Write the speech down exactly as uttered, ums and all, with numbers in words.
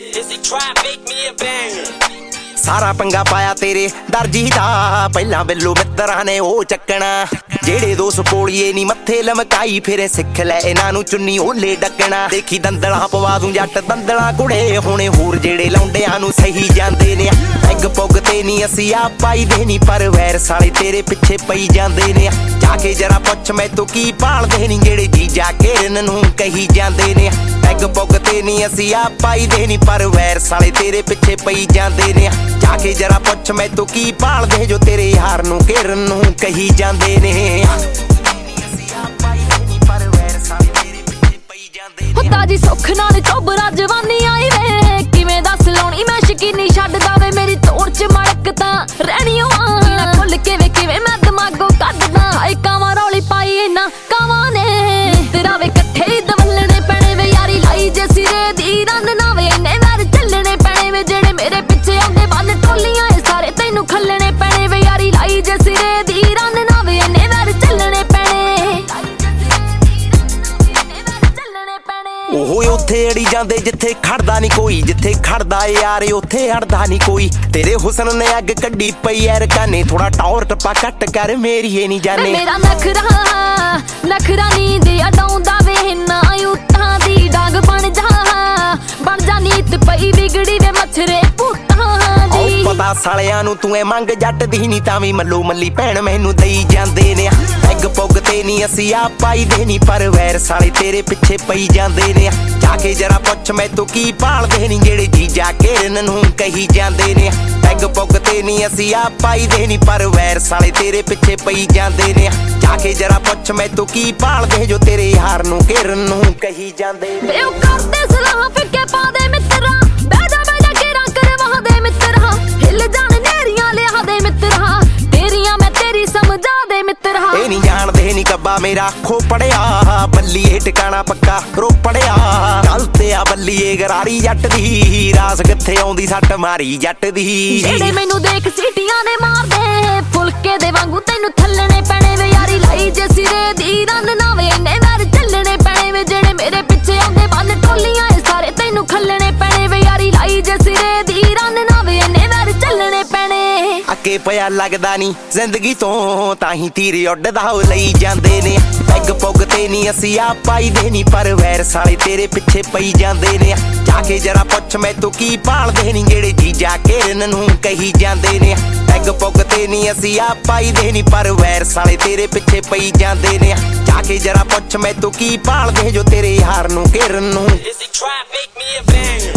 ਸਾਰਾ ਪੰਗਾ ਪਾਇਆ ਤੇਰੇ ਦਰਜੀ ਦਾ ਪਹਿਲਾਂ ਬਿੱਲੋ ਮਿੱਤਰਾਂ ਨੇ ਉਹ ਚੱਕਣਾ ਜਿਹੜੇ ਦੋ ਸਪੋਲੀਏ ਨੀ ਮੱਥੇ ਲਮਕਾਈ ਫਿਰੇ ਸਿੱਖ ਲੈ ਇਹਨਾਂ ਨੂੰ ਚੁੰਨੀ ਓਲੇ ਡੱਕਣਾ ਦੇਖੀ ਦੰਦਲਾਂ ਪਵਾ ਦੂੰ ਜੱਟ ਦੰਦਲਾਂ ਕੁੜੇ ਹੁਣੇ ਹੋਰ ਜਿਹੜੇ ਲੌਂਡਿਆਂ ਨੂੰ ਸਹੀ ਜਾਂਦੇ ਨੇ ਐਗ ਪੁੱਗ ਤੇ ਨੀ ਅਸੀਂ ਆ ਪਾਈ ਦੇ ਨੀ ਪਰ ਵੈਰ ਸਾਲੇ ਤੇਰੇ ਪਿੱਛੇ ਪਈ ਜਾਂਦੇ ਨੇ ਜਾ ਕੇ ਜਰਾ ਪੁੱਛ ਮੈਥੋਂ ਕੀ ਭਾਲਦੇ ਨੀ ਜਿਹੜੇ ਜੀਜਾ ਘੇਰਨ ਨੂੰ ਕਹੀ ਜਾਂਦੇ ਨੇ ਐਗ ਪੁੱਗ ਤੇ ਨੀ ਅਸੀਂ ਆ ਪਾਈ ਦੇ ਨੀ ਪਰ ਵੈਰ ਸਾਲੇ ਤੇਰੇ ਪਿੱਛੇ ਪਈ ਜਾਂਦੇ ਨੇ ਜਾ ਕੇ ਜਰਾ ਪੁੱਛ ਮੈਥੋਂ ਕੀ ਭਾਲਦੇ ਜੋ ਤੇਰੇ ਯਾਰ ਨੂੰ ਘੇਰਨ ਨੂੰ ਕਹੀ ਜਾਂਦੇ ਨੇ ਹੁੰਦਾ ਜੀ ਸੁੱਖ ਨਾਲ ਚੋਬਰਾ ਜਵਾਨੀ ਆਈ ਵੇ ਕਿਵੇਂ ਦੱਸ ਲਾਉਣੀ ਮੈਂ ਸ਼ਕੀਨੀ ਛੱਡਦਾ ਵੇ ਮੇਰੀ ਤੋੜ ਚ ਮੜਕ ਤਾਂ ਰਹਿਣੀ ਓ ਆ ਖੁੱਲ ਕੇ ਵੇ ਕਿਵੇਂ ਮੈਂ ਦਿਮਾਗੋਂ ਕੱਢਦਾ ਆਏ ਕਾਵਾਂ ਰੌਲੀ ਪਾਈ ਇਹਨਾਂ ਕਾਵਾਂ ਨੇ ਤੇਰਾ ਵੇ ਇਕੱਠੇ ਹੀ ਦਵਲਣੇ ਪੈਣੇ ਵੇ ਯਾਰੀ ਲਾਈ ਜੇ ਸਿਰੇ ਦੀ ਰੰਨ ਨਾ ਵੇ ਇੰਨੇ ਵਾਰ ਚੱਲਣੇ ਪੈਣੇ ਵੇ ਜਿਹੜੇ ਮੇਰੇ ਪਿੱਛੇ ਆਉਂਦੇ ਬੰਨ ਟੋਲੀਆਂ ਇਹ ਸਾਰੇ ਤੈਨੂੰ ਖੱਲਣੇ ਪੈਣੇ ਵੇ ਯਾਰੀ ਲਾਈ ਜੇ ਸਿਰੇ ਦੀ ਰੰਨ ਨਾ ਵੇ ਇੰਨੇ ਵਾਰ ਚੱਲਣੇ ਪੈਣੇ ਉਹ ਉੱਥੇ ਅੜੀ ਜਾਂਦੇ ਜਿੱਥੇ ਖੜਦਾ ਨੀ ਕੋਈ ਜਿੱਥੇ ਖੜਦਾ ਯਾਰ ਉੱਥੇ ਹੜਦਾ ਨੀ ਕੋਈ ਤੇਰੇ ਹੁਸਨ ਨੇ ਅੱਗ ਕੱਢੀ ਪਈ ਐ ਰਕਾਨੇ ਥੋੜਾ ਟੌਰ ਟੱਪਾ ਕੱਟ ਕਰ ਮੇਰੀ ਇਹ ਨੀ ਜਾਣੇ ਮੇਰਾ ਨਖਰਾ ਨਖਰਾ ਨੀਂਦ ਅਡਾਉਂਦਾ ਵੇ ਨਾ ਉੱਠਾਂ ਦੀ ਡਾਂਗ ਬਣ ਜਾ ਬਣ ਜਾ ਨੀਤ ਪਈ ਵਿਗੜੀ ਵੇ ਮੱਛਰੇ ਪੁੱਤਾਂ ਦੀ ਪਤਾ ਸਾਲਿਆਂ ਨੂੰ ਤੂੰ ਐ ਮੰਗ ਜੱਟ ਦੀ ਨੀ ਤਾਂ ਵੀ ਮੱਲੋ ਮੱਲੀ ਭੈਣ ਮੈਨੂੰ ਦਈ ਜਾਂਦੇ ਨੇ ਐਗ ਪੁੱਗ ਤੇ ਨੀ ਅਸੀਂ ਆ ਪਾਈ ਦੇ ਨੀ ਪਰ ਵੈਰ ਸਾਲੇ ਤੇਰੇ ਪਿੱਛੇ ਪਈ ਜਾਂਦੇ ਨੇ ਜਾ ਕੇ ਜਰਾ ਪੁੱਛ ਮੈਥੋਂ ਕੀ ਭਾਲਦੇ ਨੀ ਜਿਹੜੇ ਜੀਜਾ ਘੇਰਨ ਨੂੰ ਕਹੀ ਜਾਂਦੇ ਨੇ ਐਗ ਪੁੱਗ ਤੇ ਨੀ ਅਸੀਂ ਆ ਪਾਈ ਦੇ ਨੀ ਪਰ ਵੈਰ ਸਾਲੇ ਤੇਰੇ ਪਿੱਛੇ ਪਈ ਜਾਂਦੇ ਨੇ ਜਾ ਕੇ ਜਰਾ ਪੁੱਛ ਮੈਥੋਂ ਕੀ ਭਾਲਦੇ ਜੋ ਤੇਰੇ ਯਾਰ ਨੂੰ ਘੇਰਨ ਨੂੰ ਕਹੀ ਜਾਂਦੇ ਨੇ ਉਹ ਕਰਦੇ ਸਲਾਹ ਫਿੱਕੇ ਪਾ ਦੇ ਮਿੱਤਰਾ ਬਹਿ ਜਾ ਬਹਿ ਜਾ ਘੇਰਾ ਕਰਵਾ ਦੇ ਮਿੱਤਰਾ ਹਿੱਲ ਜਾਣ ਨੇਰੀਆਂ ਲਿਆ ਦੇ ਮਿੱਤਰਾ ਤੇਰੀਆਂ ਮੈਂ ਤੇਰੀ ਸਮਝਾ ਦੇ ਮਿੱਤਰਾ ਇਹ ਨੀ ਜਾਣਦੇ ਨੀ ਕੱਬਾ ਮੇਰਾ ਖੋ ਪੜਿਆ ਬੱਲੀਏ ਟਿਕਾਣਾ ਪੱਕਾ ਰੋ ਪੜਿਆ ਚੱਲ ਤੇ ਆ ਬੱਲੀਏ ਗਰਾਰੀ ਜੱਟ ਦੀ ਰਾਸ ਕਿੱਥੇ ਆਉਂਦੀ ਸੱਟ ਮਾਰੀ ਜੱਟ ਦੀ ਜਿਹੜੇ ਮੈਨੂੰ ਦੇਖ ਸੀਟੀਆਂ ਨੇ ਮਾਰਦੇ ਫੁਲਕੇ ਦੇ ਵਾਂਗੂ ਤੈਨੂੰ ਥੱਲਣੇ ਪੈਣੇ ਵੇ ਯਾਰੀ ਲਾਈ ਜੇ ਸਿਰੇ ਦੀ ਰੰਨ ਨਾ ਵੇ ਇੰਨੇ ਵਾਰ ਚੱਲਣੇ ਪੈਣੇ ਵੇ ਜਿਹੜੇ ਮੇਰੇ ਪਿੱਛੇ ਆਉਂਦੇ ਬੰਨ ਟੋਲੀਆਂ ਇਹ ਸਾਰੇ ਤੈਨੂੰ ਖੱਲਣੇ ਪੈਣੇ ਵੇ ਯਾਰੀ ਲਾਈ ਜੇ ਸਿਰੇ ਦੀ ਰੰਨ ਨਾ ਵੇ ਇੰਨੇ ਵਾਰ ਚੱਲਣੇ ਪੈਣੇ ਅੱਕੇ ਪਿਆ ਲੱਗਦਾ ਨੀ ਜ਼ਿੰਦਗੀ ਤੋਂ ਤਾਂ ਹੀ ਤੀਰ ਉੱਡਦਾ ਹੋ ਲਈ ਜਾਂਦੇ ਨੇ ਐਗ ਪੁੱਗ ਤੇ ਨੀ ਅਸੀਂ ਆ ਪਾਈ ਦੇ ਨੀ ਪਰ ਵੈਰ ਸਾਲੇ ਤੇਰੇ ਪਿੱਛੇ ਪਈ ਜਾਂਦੇ ਨੇ ਜਾ ਕੇ ਜਰਾ ਪੁੱਛ ਮੈਥੋਂ ਕੀ ਭਾਲਦੇ ਨੀ ਜਿਹੜੇ ਜੀਜਾ ਘੇਰਨ ਨੂੰ ਕਹੀ ਜਾਂਦੇ ਨੇ ਐਗ ਪੁੱਗ ਤੇ ਨੀ ਅਸੀਂ ਆ ਪਾਈ ਦੇ ਨੀ ਪਰ ਵੈਰ ਸਾਲੇ ਤੇਰੇ ਪਿੱਛੇ ਪਈ ਜਾਂਦੇ ਨੇ ਜਾ ਕੇ ਜਰਾ ਪੁੱਛ ਮੈਥੋਂ ਕੀ ਭਾਲਦੇ ਜੋ ਤੇਰੇ ਯਾਰ ਨੂੰ ਘੇਰਨ ਨੂੰ